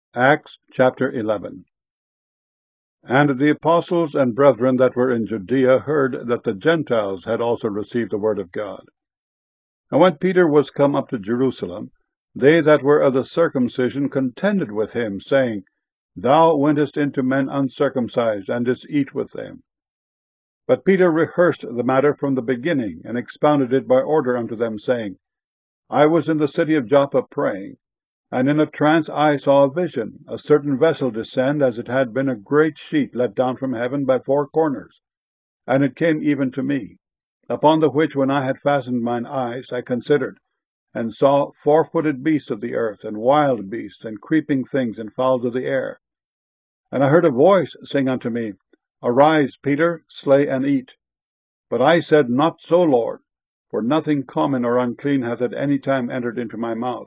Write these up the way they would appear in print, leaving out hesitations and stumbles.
Acts chapter 11. And the apostles and brethren that were in Judea heard that the Gentiles had also received the word of God. And when Peter was come up to Jerusalem, they that were of the circumcision contended with him, saying, Thou wentest into men uncircumcised, and didst eat with them. But Peter rehearsed the matter from the beginning, and expounded it by order unto them, saying, I was in the city of Joppa praying, and in a trance I saw a vision, a certain vessel descend, as it had been a great sheet let down from heaven by four corners. And it came even to me, upon the which when I had fastened mine eyes, I considered, and saw four-footed beasts of the earth, and wild beasts, and creeping things, and fowls of the air. And I heard a voice sing unto me, Arise, Peter, slay and eat. But I said, Not so, Lord, for nothing common or unclean hath at any time entered into my mouth.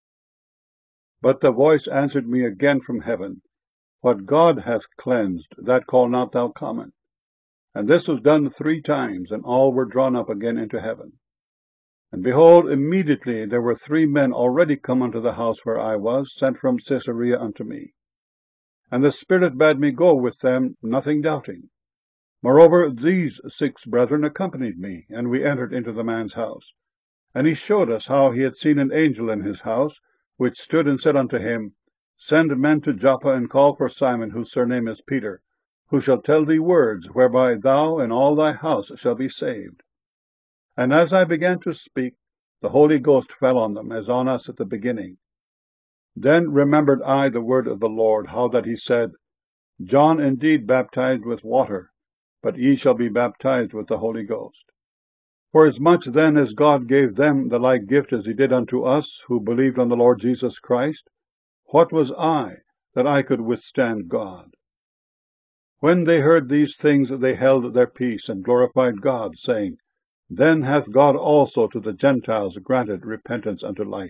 But the voice answered me again from heaven, What God hath cleansed, that call not thou common. And this was done 3 times, and all were drawn up again into heaven. And behold, immediately there were 3 men already come unto the house where I was, sent from Caesarea unto me. And the Spirit bade me go with them, nothing doubting. Moreover, these 6 brethren accompanied me, and we entered into the man's house. And he showed us how he had seen an angel in his house, which stood and said unto him, Send men to Joppa, and call for Simon, whose surname is Peter, who shall tell thee words, whereby thou and all thy house shall be saved. And as I began to speak, the Holy Ghost fell on them, as on us at the beginning. Then remembered I the word of the Lord, how that he said, John indeed baptized with water, but ye shall be baptized with the Holy Ghost. Forasmuch then as God gave them the like gift as he did unto us, who believed on the Lord Jesus Christ, what was I, that I could withstand God? When they heard these things, they held their peace, and glorified God, saying, Then hath God also to the Gentiles granted repentance unto life.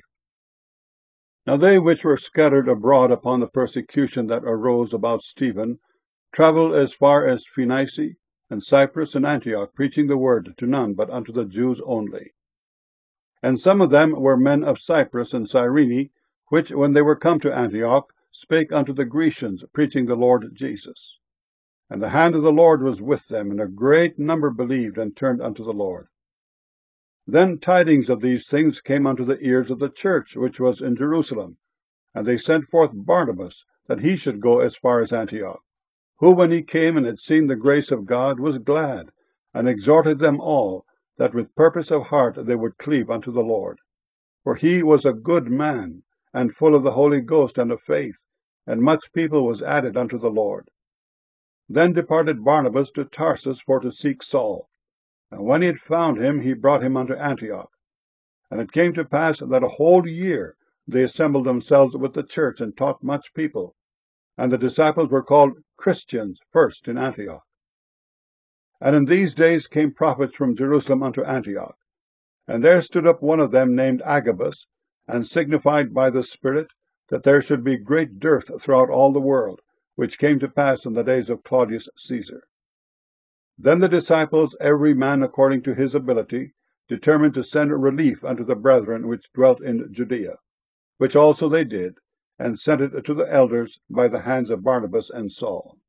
Now they which were scattered abroad upon the persecution that arose about Stephen travelled as far as Phoenice, and Cyprus, and Antioch, preaching the word to none but unto the Jews only. And some of them were men of Cyprus and Cyrene, which, when they were come to Antioch, spake unto the Grecians, preaching the Lord Jesus. And the hand of the Lord was with them, and a great number believed and turned unto the Lord. Then tidings of these things came unto the ears of the church which was in Jerusalem, and they sent forth Barnabas, that he should go as far as Antioch, who, when he came and had seen the grace of God, was glad, and exhorted them all, that with purpose of heart they would cleave unto the Lord. For he was a good man, and full of the Holy Ghost and of faith, and much people was added unto the Lord. Then departed Barnabas to Tarsus for to seek Saul. And when he had found him, he brought him unto Antioch. And it came to pass that a whole year they assembled themselves with the church, and taught much people. And the disciples were called Christians first in Antioch. And in these days came prophets from Jerusalem unto Antioch. And there stood up one of them named Agabus, and signified by the Spirit that there should be great dearth throughout all the world, which came to pass in the days of Claudius Caesar. Then the disciples, every man according to his ability, determined to send relief unto the brethren which dwelt in Judea, which also they did, and sent it to the elders by the hands of Barnabas and Saul.